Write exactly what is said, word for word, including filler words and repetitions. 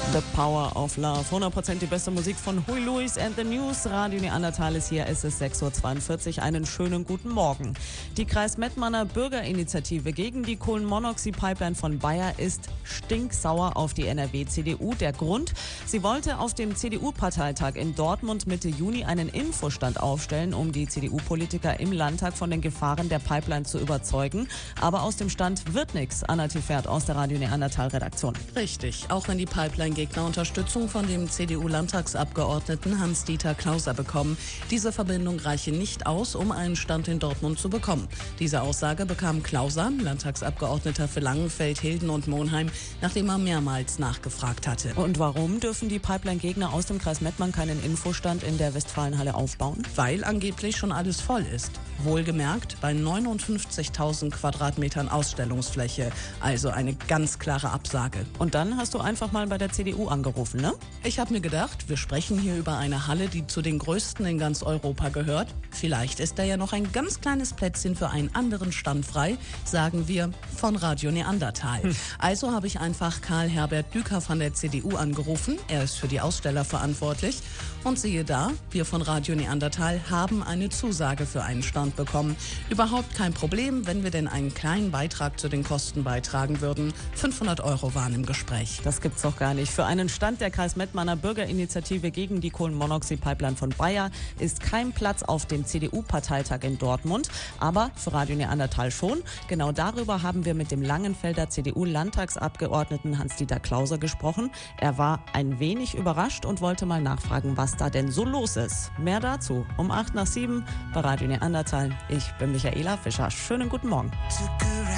The Power of Love. hundert Prozent die beste Musik von Huey Lewis and the News. Radio Neandertal ist hier. Es ist sechs Uhr zweiundvierzig. Einen schönen guten Morgen. Die Kreis-Mettmanner Bürgerinitiative gegen die Kohlenmonoxid-Pipeline von Bayer ist stinksauer auf die N R W-C D U. Der Grund? Sie wollte auf dem C D U-Parteitag in Dortmund Mitte Juni einen Infostand aufstellen, um die C D U-Politiker im Landtag von den Gefahren der Pipeline zu überzeugen. Aber aus dem Stand wird nichts. Anna Tiffert aus der Radio Neandertal-Redaktion. Richtig. Auch wenn die Pipeline-Gegner Unterstützung von dem C D U-Landtagsabgeordneten Hans-Dieter Klauser bekommen. Diese Verbindung reiche nicht aus, um einen Stand in Dortmund zu bekommen. Diese Aussage bekam Klauser, Landtagsabgeordneter für Langenfeld, Hilden und Monheim, nachdem er mehrmals nachgefragt hatte. Und warum dürfen die Pipeline-Gegner aus dem Kreis Mettmann keinen Infostand in der Westfalenhalle aufbauen? Weil angeblich schon alles voll ist. Wohlgemerkt bei neunundfünfzigtausend Quadratmetern Ausstellungsfläche. Also eine ganz klare Absage. Und dann hast du einfach mal bei der C D U angerufen, ne? Ich habe mir gedacht, wir sprechen hier über eine Halle, die zu den größten in ganz Europa gehört. Vielleicht ist da ja noch ein ganz kleines Plätzchen für einen anderen Stand frei, sagen wir von Radio Neandertal. Hm. Also habe ich einfach Karl-Herbert Düker von der C D U angerufen. Er ist für die Aussteller verantwortlich. Und siehe da, wir von Radio Neandertal haben eine Zusage für einen Stand bekommen. Überhaupt kein Problem, wenn wir denn einen kleinen Beitrag zu den Kosten beitragen würden. fünfhundert Euro waren im Gespräch. Das gibt's doch gar nicht. Für einen Stand der Kreis-Mettmanner Bürgerinitiative gegen die Kohlenmonoxid-Pipeline von Bayer ist kein Platz auf dem C D U-Parteitag in Dortmund. Aber für Radio Neandertal schon. Genau darüber haben wir mit dem Langenfelder C D U-Landtagsabgeordneten Hans-Dieter Klauser gesprochen. Er war ein wenig überrascht und wollte mal nachfragen, was da denn so los ist. Mehr dazu um acht nach sieben bei Radio Neandertal. Ich bin Michaela Fischer. Schönen guten Morgen.